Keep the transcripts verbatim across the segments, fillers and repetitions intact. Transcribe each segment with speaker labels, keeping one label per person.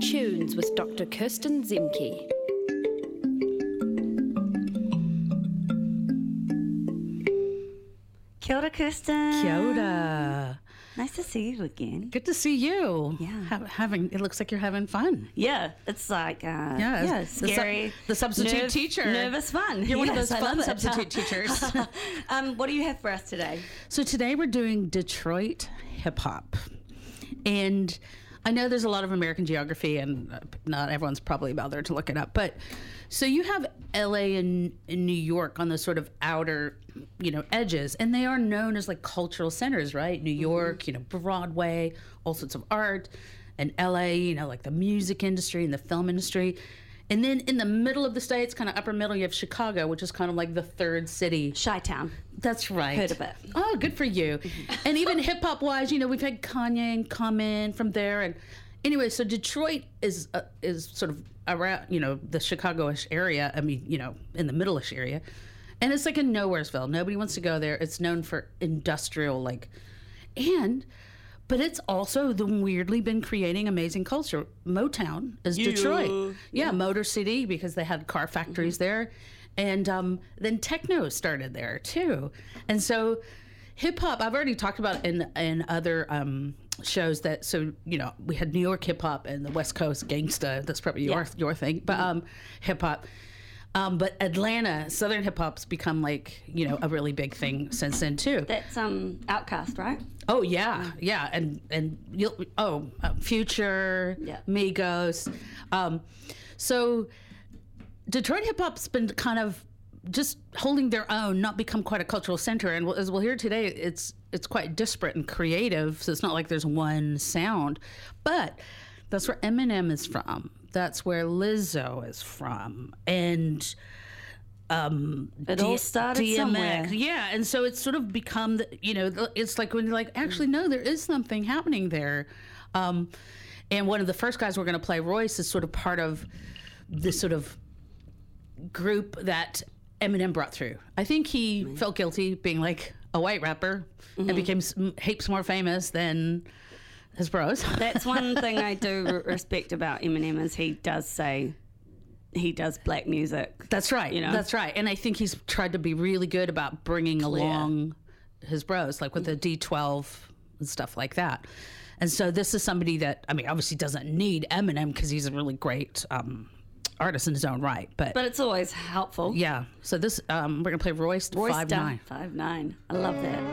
Speaker 1: Tunes with Doctor Kirsten Zemke.
Speaker 2: Kia ora, Kirsten.
Speaker 3: Kia ora.
Speaker 2: Nice to see you again.
Speaker 3: Good to see you.
Speaker 2: Yeah.
Speaker 3: Ha- having it looks like you're having fun.
Speaker 2: Yeah, it's like uh,
Speaker 3: Yeah,
Speaker 2: yeah,
Speaker 3: it's the su-
Speaker 2: scary.
Speaker 3: the substitute
Speaker 2: nerve-
Speaker 3: teacher.
Speaker 2: nervous fun.
Speaker 3: You're one of
Speaker 2: Yes,
Speaker 3: those
Speaker 2: I
Speaker 3: fun
Speaker 2: love it.
Speaker 3: substitute teachers.
Speaker 2: um, what do you have for us today?
Speaker 3: So today we're doing Detroit hip hop, and I know there's a lot of American geography, and uh, not everyone's probably about there to look it up. But so you have L A and, and New York on the sort of outer, you know, edges, and they are known as like cultural centers, right? New York, mm-hmm. you know, Broadway, all sorts of art, and L A, you know, like the music industry and the film industry. And then in the middle of the states, kind of upper middle, you have Chicago, which is kind of like the third city.
Speaker 2: Chi-Town.
Speaker 3: That's right.
Speaker 2: Heard of it.
Speaker 3: Oh, good for you. And even hip hop wise, you know, we've had Kanye come in from there. And anyway, so Detroit is uh, is sort of around, you know, the Chicago-ish area. I mean, you know, in the middle-ish area. And it's like a nowheresville. Nobody wants to go there. It's known for industrial, like, and... But it's also the weirdly been creating amazing culture. Motown is
Speaker 2: You.
Speaker 3: Detroit. Yeah, yeah, Motor City, because they had car factories mm-hmm. there. And um, then techno started there too. And so hip hop, I've already talked about in in other um, shows that, so, you know, we had New York hip hop and the West Coast gangsta. That's probably your,
Speaker 2: yeah.
Speaker 3: your thing. But um, hip hop. Um, but Atlanta, Southern hip hop's become like, you know, a really big thing since then too.
Speaker 2: That's um Outkast, right?
Speaker 3: Oh yeah, yeah, and and you'll, oh, uh, Future,
Speaker 2: Yeah.
Speaker 3: Migos. Um, so Detroit hip hop's been kind of just holding their own, not become quite a cultural center. And as we'll hear today, it's it's quite disparate and creative. So it's not like there's one sound, but that's where Eminem is from. That's where Lizzo is from, and um,
Speaker 2: it
Speaker 3: D-
Speaker 2: all started
Speaker 3: D M X.
Speaker 2: somewhere.
Speaker 3: Yeah, and so it's sort of become, the, you know, it's like when you're like, actually, no, there is something happening there. Um, and one of the first guys we're going to play, Royce, is sort of part of this sort of group that Eminem brought through. I think he mm-hmm. felt guilty being like a white rapper mm-hmm. and became heaps more famous than his bros.
Speaker 2: That's one thing I do respect about Eminem is he does say he does black music.
Speaker 3: That's right. You know, that's right. And I think he's tried to be really good about bringing Clear. along his bros, like with the D twelve and stuff like that. And so this is somebody that, I mean, obviously doesn't need Eminem because he's a really great um, artist in his own right. But
Speaker 2: but it's always helpful.
Speaker 3: Yeah. So this, um, we're gonna play Royce
Speaker 2: Royce
Speaker 3: five nine.
Speaker 2: Five nine. I love that.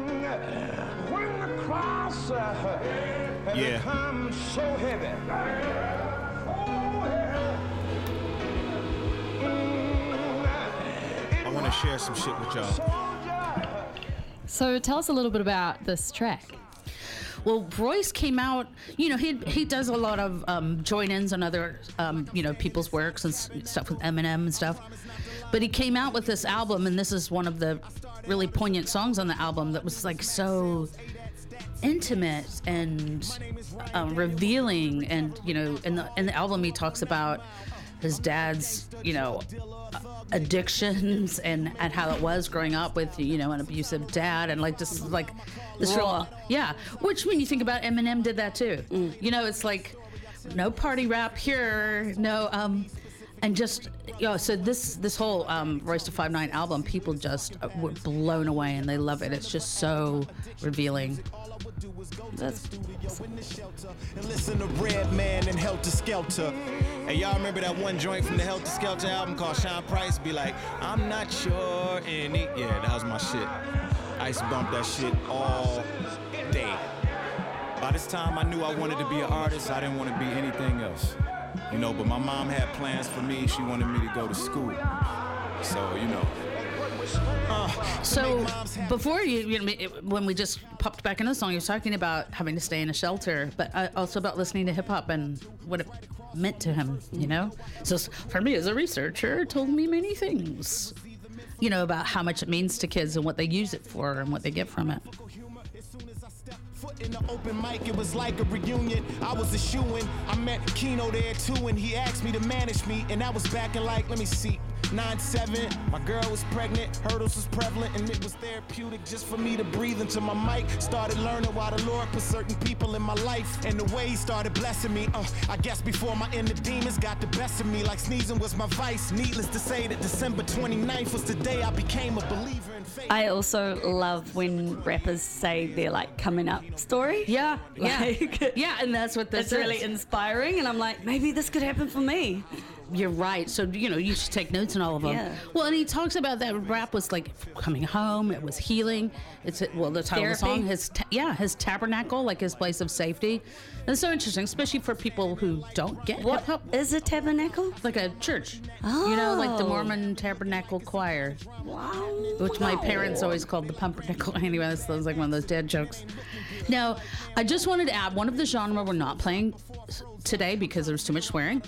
Speaker 4: When the cross uh,
Speaker 5: yeah.
Speaker 4: becomes so heavy.
Speaker 5: I want to share some shit with y'all.
Speaker 6: So tell us a little bit about this track.
Speaker 3: Well, Royce came out, you know, he he does a lot of um, join-ins on other, um, you know, people's works and s- stuff with Eminem and stuff. But he came out with this album, and this is one of the really poignant songs on the album that was like so intimate and um, revealing. And, you know, in the, in the album he talks about his dad's, you know, addictions and, and how it was growing up with, you know, an abusive dad, and like just like this real, yeah. Which when you think about Eminem did that too. Mm. You know, it's like no party rap here, no, um, and just, you know, so this this whole um, Royce da five nine album, people just were blown away and they love it. It's just so revealing.
Speaker 2: That's
Speaker 5: and listen to Red Man and Helter Skelter. Hey, y'all remember that one joint from the Helter Skelter album called Sean Price? Be like, I'm not sure any. Yeah, that was my shit. I used to bump that shit all day. By this time, I knew I wanted to be an artist. I didn't want to be anything else. You know, but my mom had plans for me. She wanted me to go to school. So, you know.
Speaker 3: Uh, so before you, you know, it, when we just popped back into the song, you were talking about having to stay in a shelter, but uh, also about listening to hip hop and what it meant to him, you know? So for me as a researcher, it told me many things, you know, about how much it means to kids and what they use it for and what they get from it.
Speaker 7: In the open mic, it was like a reunion. I was a shoo-in. I met Keno there too, and he asked me to manage me, and that was back in like, let me see, nine seven, my girl was pregnant, hurdles was prevalent, and it was therapeutic just for me to breathe into my mic. Started learning why the Lord put certain people in my life, and the way he started blessing me. Uh, I guess before my inner demons got the best of me, like sneezing was my vice. Needless to say that December twenty-ninth was the day I became a believer in faith.
Speaker 2: I also love when rappers say their like coming up story.
Speaker 3: Yeah, yeah,
Speaker 2: Like,
Speaker 3: yeah, and that's what this
Speaker 2: It's
Speaker 3: is.
Speaker 2: really inspiring, and I'm like, maybe this could happen for me.
Speaker 3: You're right. So, you know, you should take notes on all of them.
Speaker 2: Yeah.
Speaker 3: Well, and he talks about that rap was like coming home. It was healing. It's, well, the title
Speaker 2: Therapy.
Speaker 3: of the song, his, ta- yeah, his tabernacle, like his place of safety. And it's so interesting, especially for people who don't get
Speaker 2: What
Speaker 3: hip-hop.
Speaker 2: is a tabernacle?
Speaker 3: Like a church. You know, like the
Speaker 2: Oh.
Speaker 3: Mormon Tabernacle Choir,
Speaker 2: Wow.
Speaker 3: which my parents always called the pumpernickel. Anyway, that sounds like one of those dad jokes. Now, I just wanted to add one of the genre we're not playing today because there's too much swearing.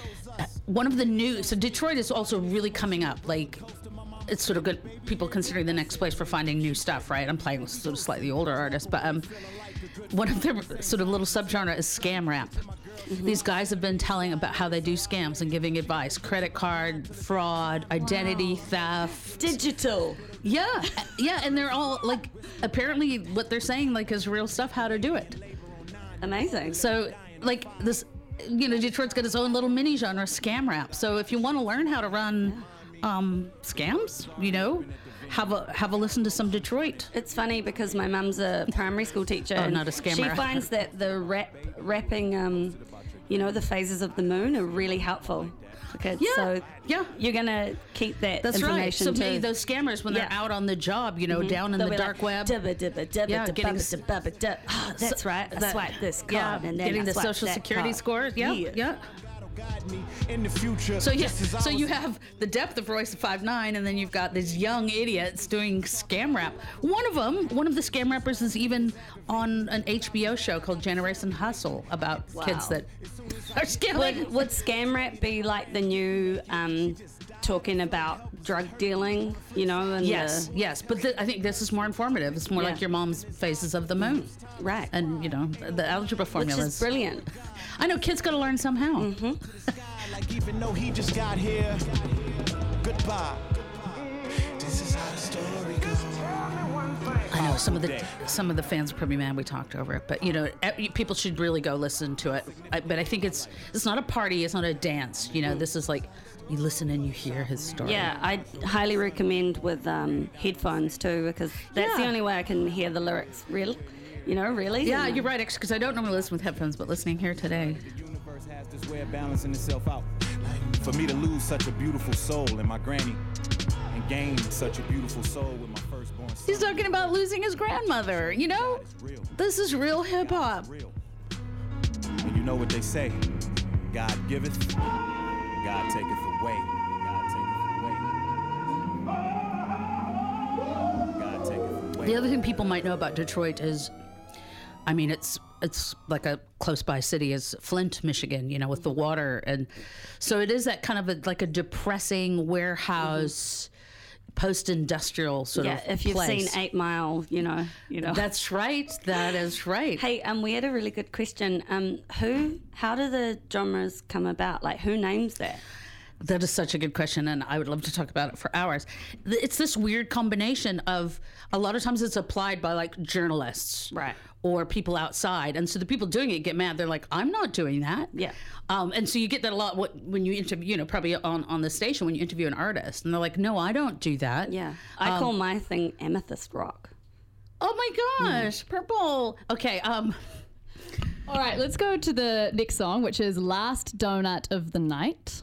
Speaker 3: One of the new, so Detroit is also really coming up. Like, it's sort of good, people considering the next place for finding new stuff, right? I'm playing with sort of slightly older artists, but um, one of their sort of little subgenre is scam rap. Mm-hmm. These guys have been telling about how they do scams and giving advice, credit card fraud, identity theft.
Speaker 2: Digital.
Speaker 3: Yeah, yeah, and they're all like, apparently what they're saying like is real stuff, how to do it.
Speaker 2: Amazing.
Speaker 3: So, like this, you know, Detroit's got its own little mini genre, scam rap. So if you want to learn how to run um, scams, you know, have a have a listen to some Detroit.
Speaker 2: It's funny because my mum's a primary school teacher.
Speaker 3: Oh,
Speaker 2: and
Speaker 3: not a scammer.
Speaker 2: She finds that the rap, rapping, um, you know, the phases of the moon are really helpful for kids.
Speaker 3: Yeah,
Speaker 2: So
Speaker 3: yeah.
Speaker 2: you're gonna keep that
Speaker 3: That's right.
Speaker 2: information
Speaker 3: So
Speaker 2: too.
Speaker 3: maybe those scammers, when they're
Speaker 2: Yeah.
Speaker 3: out on the job, you know, down in
Speaker 2: They'll
Speaker 3: the
Speaker 2: be
Speaker 3: dark
Speaker 2: like,
Speaker 3: web.
Speaker 2: dubba, dubba, dubba,
Speaker 3: Yeah,
Speaker 2: dubba,
Speaker 3: getting
Speaker 2: dubba,
Speaker 3: s-
Speaker 2: dubba, dubba. Oh, that's
Speaker 3: So-
Speaker 2: right. I
Speaker 3: that-
Speaker 2: swiped this card,
Speaker 3: yeah,
Speaker 2: and then
Speaker 3: getting
Speaker 2: I
Speaker 3: the
Speaker 2: swiped
Speaker 3: social
Speaker 2: that
Speaker 3: security
Speaker 2: card.
Speaker 3: score. Yeah,
Speaker 2: Yeah.
Speaker 3: yeah.
Speaker 7: Guide me in the future.
Speaker 3: So yeah,
Speaker 7: just as I
Speaker 3: so you
Speaker 7: was-
Speaker 3: have the depth of Royce five nine, and then you've got these young idiots doing scam rap. One of them, one of the scam rappers, is even on an H B O show called Generation Hustle about
Speaker 2: Wow.
Speaker 3: kids that are scamming.
Speaker 2: Would, would scam rap be like the new um, talking about drug dealing? You know, and
Speaker 3: Yes,
Speaker 2: the,
Speaker 3: yes, but th- I think this is more informative. It's more
Speaker 2: Yeah.
Speaker 3: like your mom's Faces of the Moon,
Speaker 2: right?
Speaker 3: and you know the algebra
Speaker 2: which
Speaker 3: formulas.
Speaker 2: is brilliant.
Speaker 3: I know kids got to learn somehow.
Speaker 2: Mm-hmm.
Speaker 7: like even though he just got here, goodbye. This is how the story goes.
Speaker 3: I know some of the some of the fans are probably mad we talked over it, but you know e- people should really go listen to it. I, but I think it's it's not a party, it's not a dance. You know, this is like you listen and you hear his story.
Speaker 2: Yeah, I highly recommend with um, headphones too, because that's the
Speaker 3: Yeah.
Speaker 2: only way I can hear the lyrics. Real, you know, really.
Speaker 3: Yeah,
Speaker 2: And,
Speaker 3: you're right, because I don't normally listen with headphones, but listening here today.
Speaker 5: The universe has this way of balancing itself out. For me to lose such a beautiful soul in my granny and gain such a beautiful soul with my firstborn son.
Speaker 3: He's talking about losing his grandmother, you know?
Speaker 5: Real,
Speaker 3: This is real hip hop.
Speaker 5: real. And you know what they say, God giveth, God taketh away. God taketh away. God taketh away.
Speaker 3: The other thing people might know about Detroit is, I mean, it's it's like a close by city is Flint, Michigan, you know, with the water, and so it is that kind of a, like a depressing warehouse, post-industrial sort
Speaker 2: yeah,
Speaker 3: of
Speaker 2: if you've
Speaker 3: place.
Speaker 2: seen Eight Mile, you know, you know.
Speaker 3: That's right. That is right.
Speaker 2: Hey, um, we had a really good question. Um, who, how do the genres come about? Like, who names that?
Speaker 3: That is such a good question, and I would love to talk about it for hours. Th- It's this weird combination of, a lot of times it's applied by like journalists,
Speaker 2: Right.
Speaker 3: or people outside, and so the people doing it get mad. They're like, "I'm not doing that."
Speaker 2: Yeah.
Speaker 3: Um, and so you get that a lot what, when you interview, you know, probably on on the station when you interview an artist, and they're like, "No, I don't do that."
Speaker 2: Yeah, I
Speaker 3: Um,
Speaker 2: call my thing amethyst rock.
Speaker 3: Oh my gosh, purple. Okay. Um.
Speaker 6: All right, let's go to the next song, which is Last Donut of the Night.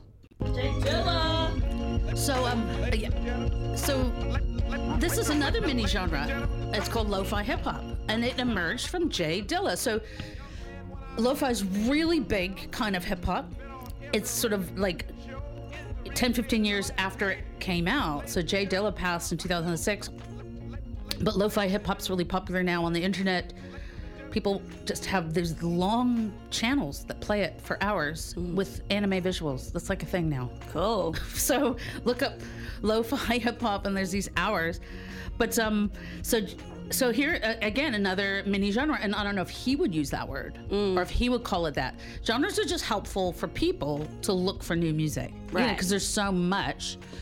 Speaker 3: So um. yeah. So this is another mini genre. It's called lo-fi hip hop, and it emerged from Jay Dilla. So lo-fi is really big kind of hip hop. It's sort of like ten, fifteen years after it came out. So Jay Dilla passed in two thousand six, but lo-fi hip hop's really popular now on the internet. People just have these long channels that play it for hours with anime visuals. That's like a thing now.
Speaker 2: Cool.
Speaker 3: So look up lo-fi hip hop, and there's these hours. But um, so so here uh, again another mini genre, and I don't know if he would use that word or if he would call it that. Genres are just helpful for people to look for new music,
Speaker 2: Right.
Speaker 3: Because there's so much.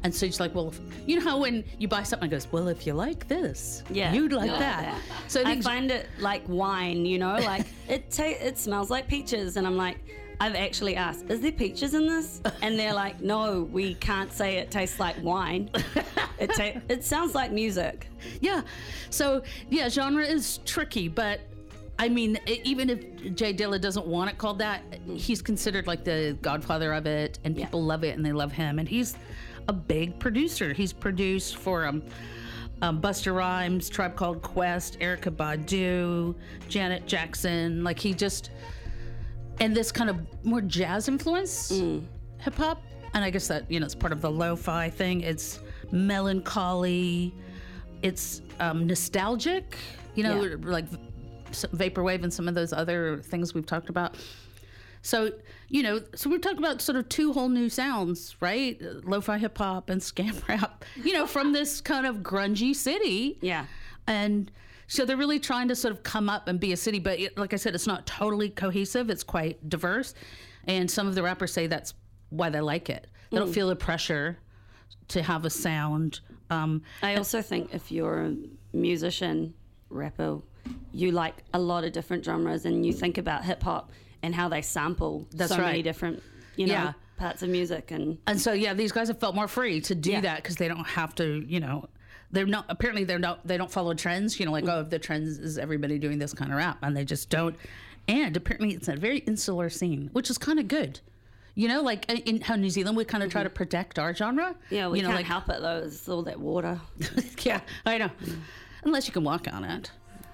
Speaker 3: And so she's like, well, you know how when you buy something, it goes, well, if you like this,
Speaker 2: Yeah,
Speaker 3: you'd like
Speaker 2: yeah,
Speaker 3: that.
Speaker 2: yeah.
Speaker 3: So
Speaker 2: I
Speaker 3: think-
Speaker 2: find it like wine, you know, like it ta- it smells like peaches, and I'm like, I've actually asked, is there peaches in this? And they're like, no, we can't say it tastes like wine. It ta- it sounds like music.
Speaker 3: Yeah. So, yeah, genre is tricky, but I mean, e- even if Jay Dilla doesn't want it called that, he's considered like the godfather of it, and people love it and they love him. And he's a big producer. He's produced for um, um, Busta Rhymes, Tribe Called Quest, Erykah Badu, Janet Jackson. Like, he just, and this kind of more jazz influence hip hop. And I guess that, you know, it's part of the lo-fi thing. It's melancholy. It's um, nostalgic, you know,
Speaker 2: Yeah.
Speaker 3: like some vaporwave and some of those other things we've talked about. So, you know, so we're talking about sort of two whole new sounds, right? Lo-fi hip hop and scam rap, you know, from this kind of grungy city.
Speaker 2: Yeah.
Speaker 3: And so they're really trying to sort of come up and be a city. But it, like I said, it's not totally cohesive. It's quite diverse. And some of the rappers say that's why they like it. They don't feel the pressure to have a sound. Um,
Speaker 2: I also think if you're a musician, rapper, you like a lot of different genres, and you think about hip hop and how they sample
Speaker 3: That's
Speaker 2: so many
Speaker 3: right.
Speaker 2: different, you know,
Speaker 3: Yeah.
Speaker 2: parts of music. And
Speaker 3: And so, yeah, these guys have felt more free to do
Speaker 2: Yeah.
Speaker 3: that because they don't have to, you know, they're not, apparently they're not, they don't follow trends, you know, like,
Speaker 2: Mm.
Speaker 3: oh, the trends is everybody doing this kind of rap, and they just don't. And apparently it's a very insular scene, which is kind of good. You know, like in, in how New Zealand, we kind of try to protect our genre.
Speaker 2: Mm-hmm. yeah, we
Speaker 3: you know,
Speaker 2: can't
Speaker 3: like,
Speaker 2: help it though. It's all that water.
Speaker 3: yeah, I know. Unless you can walk on it.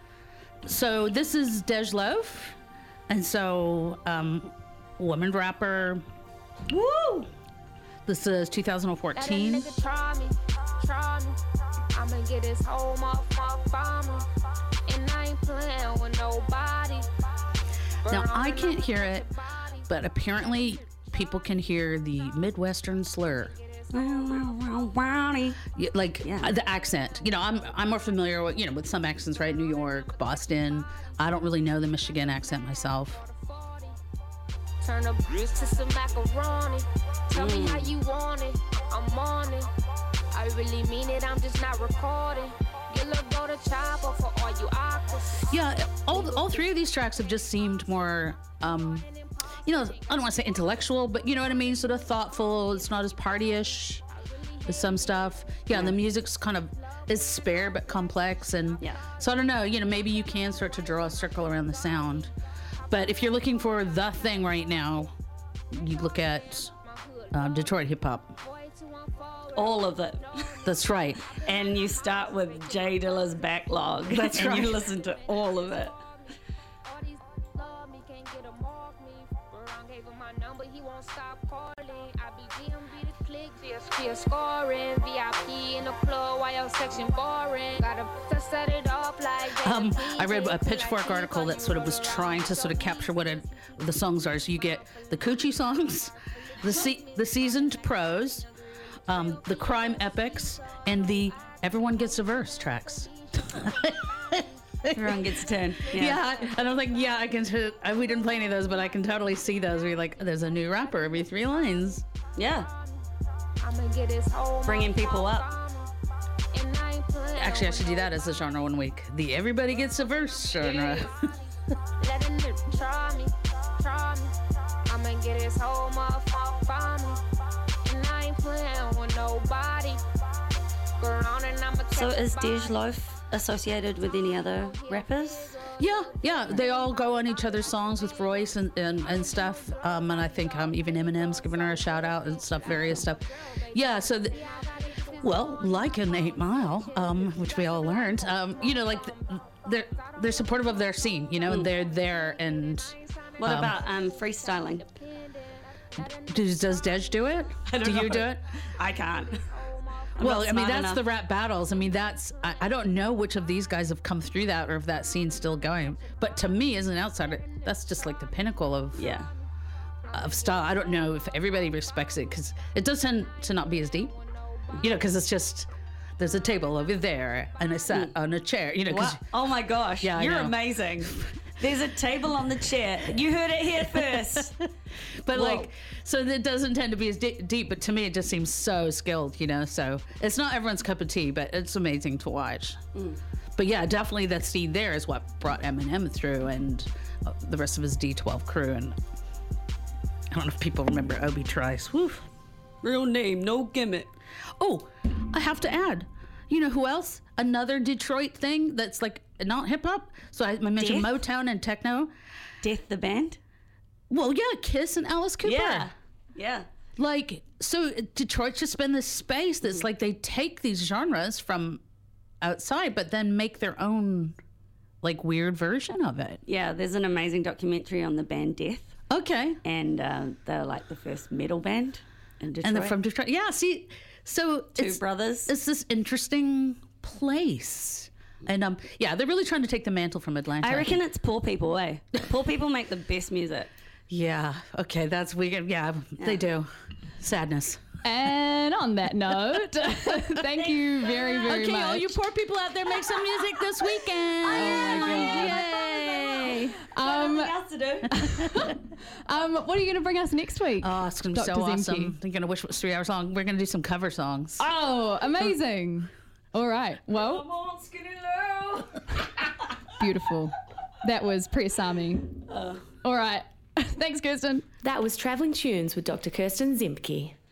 Speaker 3: So this is Dej Loaf. And so, um, woman rapper. Woo! This is two thousand fourteen.
Speaker 8: Let a nigga try me, try me. I'ma get this whole motherfucker farmer. And I ain't playing with nobody.
Speaker 3: Now, I can't hear it, but apparently people can hear the Midwestern slur. Yeah, like
Speaker 2: Yeah.
Speaker 3: uh, the accent. You know, I'm I'm more familiar with, you know, with some accents, right? New York, Boston. I don't really know the Michigan accent myself.
Speaker 8: Turn a bridge to some macaroni. Tell me how you want it. I'm on it. I really mean it. I'm just not recording. You look go to chopper for all you actors.
Speaker 3: Yeah, all all three of these tracks have just seemed more, um, you know, I don't want to say intellectual, but you know what I mean, sort of thoughtful. It's not as partyish as some stuff. Yeah, and the music's kind of is spare but complex, and
Speaker 2: Yeah.
Speaker 3: so I don't know. You know, maybe you can start to draw a circle around the sound, but if you're looking for the thing right now, you look at uh, Detroit hip hop.
Speaker 2: All of it.
Speaker 3: That's right.
Speaker 2: And you start with Jay Dilla's backlog.
Speaker 3: That's
Speaker 2: and
Speaker 3: right.
Speaker 2: you listen to all of it.
Speaker 8: All these love me, can't get 'em off me. Brown gave him my number, he won't stop calling. I be G M B the click, V S P scoring. V I P in the club, while your section boring. Gotta set it off like
Speaker 3: Um, I read a Pitchfork article that sort of was trying to sort of capture what it, the songs are. So you get the coochie songs, the se- the seasoned pros, um, the crime epics, and the everyone gets a verse tracks.
Speaker 2: Everyone gets a turn. Yeah.
Speaker 3: Yeah, and I'm like, yeah, I can. T- I, we didn't play any of those, but I can totally see those. Where you're like, there's a new rapper every three lines.
Speaker 2: Yeah.
Speaker 8: I'ma get this whole
Speaker 2: Bringing people up.
Speaker 8: motherfucker. And I ain't playing
Speaker 3: Actually, I should do that as a genre one week. The everybody gets a verse genre.
Speaker 8: Let a nigga try me, try me. I'ma get this whole motherfucker for me. And I ain't playing with nobody. Go around and I'ma
Speaker 2: So
Speaker 8: take
Speaker 2: is
Speaker 8: a
Speaker 2: Dej
Speaker 8: bite.
Speaker 2: Loaf associated with any other rappers?
Speaker 3: Yeah, yeah, they all go on each other's songs with Royce and, and, and stuff. Um, and I think um, even Eminem's giving her a shout out and stuff, various stuff. Yeah, so, th- well, like in Eight Mile, um, which we all learned, um, you know, like th- they're they're supportive of their scene, you know, they're there. And
Speaker 2: What
Speaker 3: um,
Speaker 2: about um, freestyling?
Speaker 3: does, does Dej do it? Do you do it?
Speaker 2: I can't. I'm
Speaker 3: Well,
Speaker 2: not
Speaker 3: I mean,
Speaker 2: smart
Speaker 3: that's
Speaker 2: enough.
Speaker 3: the rap battles. I mean, that's, I, I don't know which of these guys have come through that or if that scene's still going. But to me, as an outsider, that's just like the pinnacle of,
Speaker 2: Yeah.
Speaker 3: of style. I don't know if everybody respects it because it does tend to not be as deep, you know, because it's just, there's a table over there and a set on a chair, you know. 'cause-
Speaker 2: Wow. Oh my gosh.
Speaker 3: Yeah, I
Speaker 2: You're
Speaker 3: know.
Speaker 2: amazing. There's a table on the chair. You heard it here first.
Speaker 3: But
Speaker 2: Whoa.
Speaker 3: like, so it doesn't tend to be as di- deep, but to me it just seems so skilled, you know? So it's not everyone's cup of tea, but it's amazing to watch. Mm. But yeah, definitely that seed there is what brought Eminem through and uh, the rest of his D twelve crew. And I don't know if people remember Obi Trice. Woo.
Speaker 2: Real name, no gimmick.
Speaker 3: Oh, I have to add, you know who else? Another Detroit thing that's like not hip hop. So I mentioned
Speaker 2: Death?
Speaker 3: Motown and techno.
Speaker 2: Death the band?
Speaker 3: Well, yeah, Kiss and Alice Cooper.
Speaker 2: Yeah. Yeah.
Speaker 3: Like, so Detroit's just been this space that's mm. like they take these genres from outside, but then make their own, like, weird version of it.
Speaker 2: Yeah, there's an amazing documentary on the band Death.
Speaker 3: Okay.
Speaker 2: And uh, they're like the first metal band in Detroit.
Speaker 3: And they're from Detroit. Yeah, see, so
Speaker 2: Two
Speaker 3: it's,
Speaker 2: brothers.
Speaker 3: It's this interesting place. And um, yeah, they're really trying to take the mantle from Atlanta.
Speaker 2: I reckon it's poor people, eh? Poor people make the best music.
Speaker 3: Yeah. Okay. That's weird. Yeah, yeah, they do. Sadness.
Speaker 6: And on that note, thank you very, very
Speaker 3: okay,
Speaker 6: much.
Speaker 3: Okay, all you poor people out there, make some music this weekend.
Speaker 6: Oh my
Speaker 3: Yay!
Speaker 6: Um,
Speaker 2: else to do.
Speaker 6: um, what are you going to bring us next week?
Speaker 3: Oh, it's going to be so
Speaker 6: Doctor
Speaker 3: awesome.
Speaker 6: Zemke?
Speaker 3: You're going to wish it was three hours long. We're going to do some cover songs.
Speaker 6: Oh, amazing. All right. Well,
Speaker 2: Come on, Skinny Lou.
Speaker 6: beautiful. That was Priya Sami. Uh. All right. Thanks, Kirsten.
Speaker 1: That was Travelling Tunes with Doctor Kirsten Zemke.